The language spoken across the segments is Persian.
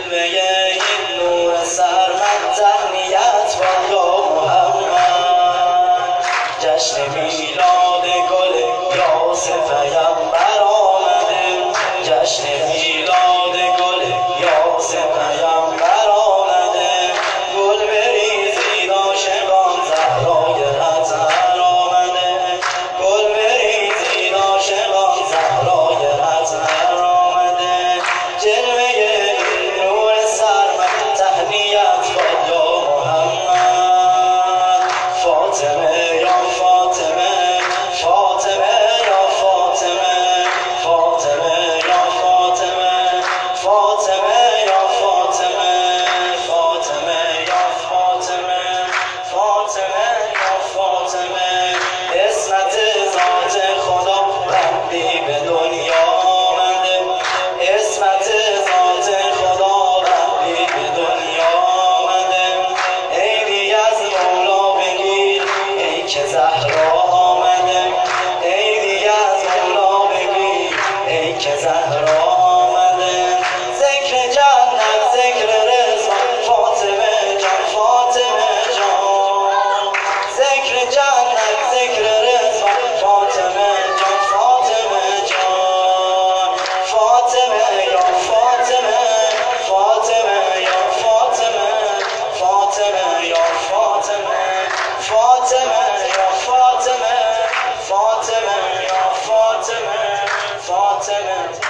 جلوه این نور سرمد تهنیت باد یا محمد. جشن میلاد گل یاس پیامبر آمده، جشن میلاد گل یاس پیامبر آمده. گل بریزید عاشقان زهرای اطهر آمده، گل بریزید عاشقان زهرای اطهر آمده. جلوه این نور سرمد تهنیت باد یا محمد. فاطمه یا فاطمه، فاطمه یا فاطمه، فاطمه یا فاطمه، فاطمه یا فاطمه، فاطمه یا فاطمه، فاطمه یا فاطمه. اسمت ذات خدا ربی به دنیا آمده، اسمت ذات خدا ربی به دنیا آمده. عیدی از مولا بگیر ای که زهرا آمده، عیدی از مولا بگیر ای که زهرا آمده. ذکر جنت ذکر رضوان فاطمه جان، فاطمه جان. ذکر جنت ذکر رضوان فاطمه جان، فاطمه جان. فاطمه یا فاطمه، فاطمه یا فاطمه، فاطمه یا فاطمه، فاطمه یا فاطمه، فاطمه یا فاطمه، فاطمه.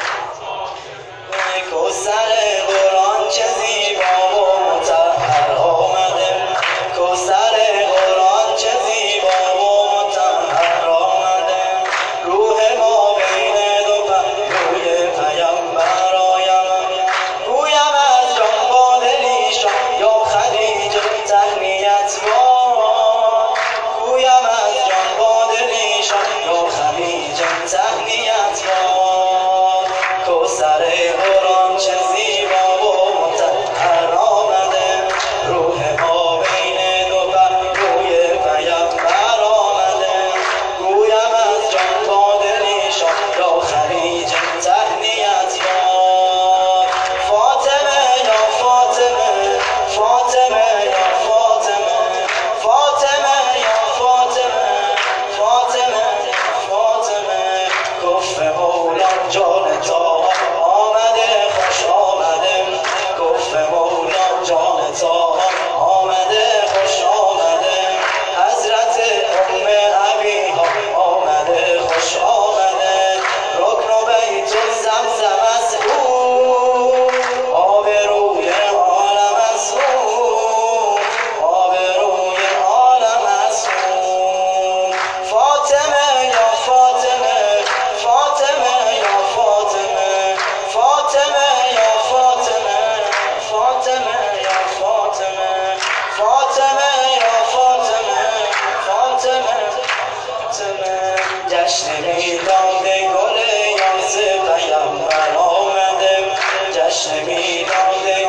کوثر قرآن چه زیبا و مطهر آمده، کوثر قرآن چه زیبا و مطهر آمده. روح ما بین دو پهلوی پیامبر آیم، گویم از جان با دلیشان یا خدیجه تهنیت باد، گویم از جان با دلیشان یا خدیجه تهنیت باد. کوثر قرآن چه زیبا و مطهر آمده، روح ما بین دو پهلوی پیامبر آمده. گویم از جان با دلیشان یا خدیجه تهنیت باد. فاطمه یا فاطمه، فاطمه یا فاطمه، فاطمه یا فاطمه، فاطمه یا فاطمه. کف مولا جان تا آمده، خوش آمده، کف مولا جان تا آمده، خوش آمده. حضرت ام ابیها آمده، خوش آمده. رکن و بیت زمزم از او، آب روی عالم از او، آب روی عالم از او. فاطمه یا فاطمه، فاطمه یا فاطمه، فاطمه یا فاطمه، فاطمه یا فاطمه، فاطمه یا فاطمه، فاطمه، فاطمه. جشن میلاد گل یاس پیامبر آمده، جشن میلاد